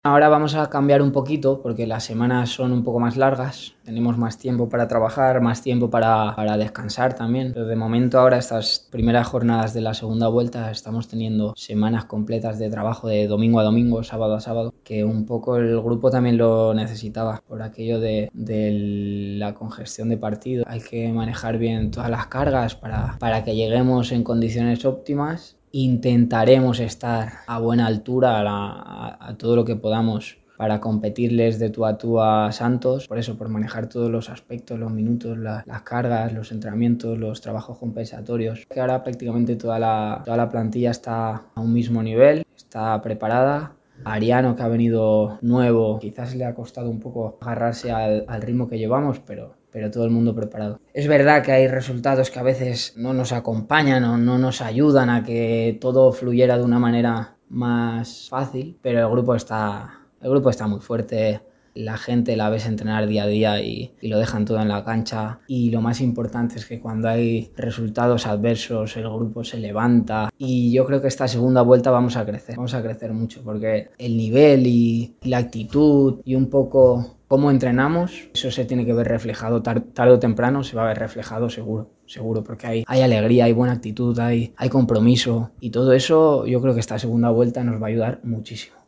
Ahora vamos a cambiar un poquito porque las semanas son un poco más largas, tenemos más tiempo para trabajar, más tiempo para descansar también. Pero de momento ahora estas primeras jornadas de la segunda vuelta estamos teniendo semanas completas de trabajo de domingo a domingo, sábado a sábado, que un poco el grupo también lo necesitaba por aquello de la congestión de partido. Hay que manejar bien todas las cargas para que lleguemos en condiciones óptimas. Intentaremos estar a buena altura a todo lo que podamos para competirles de tú a Santos, por manejar todos los aspectos, los minutos, las cargas, los entrenamientos, los trabajos compensatorios. Que ahora prácticamente toda la plantilla está a un mismo nivel, está preparada. Ariano, que ha venido nuevo, quizás le ha costado un poco agarrarse al ritmo que llevamos, pero todo el mundo preparado. Es verdad que hay resultados que a veces no nos acompañan o no nos ayudan a que todo fluyera de una manera más fácil, pero el grupo está muy fuerte. La gente la ves entrenar día a día y lo dejan todo en la cancha. Y lo más importante es que cuando hay resultados adversos el grupo se levanta. Y yo creo que esta segunda vuelta vamos a crecer mucho porque el nivel y la actitud y un poco cómo entrenamos, eso se tiene que ver reflejado tarde o temprano, se va a ver reflejado seguro, porque hay alegría, hay buena actitud, hay compromiso y todo eso yo creo que esta segunda vuelta nos va a ayudar muchísimo.